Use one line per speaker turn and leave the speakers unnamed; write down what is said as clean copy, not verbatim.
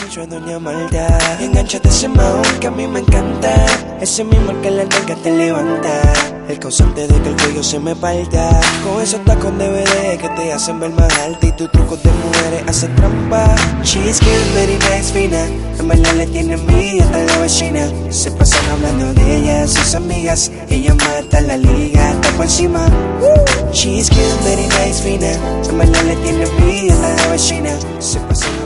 hecho es doña maldad. Engánchate ese mao que a mí me encanta, ese mismo que la nalga te levanta, el causante de que el cuello se me parta. Con esos tacos de BD que te hacen ver más alta y tus trucos de mujeres hacen trampa. She's cute, very nice, fina, en verdad le tiene envidia a la vecina. Se pasan hablando de ella, sus amigas, ella mata la liga, está por encima. She's cute, very nice, fina, en verdad le tiene envidia a la vecina. Se pasan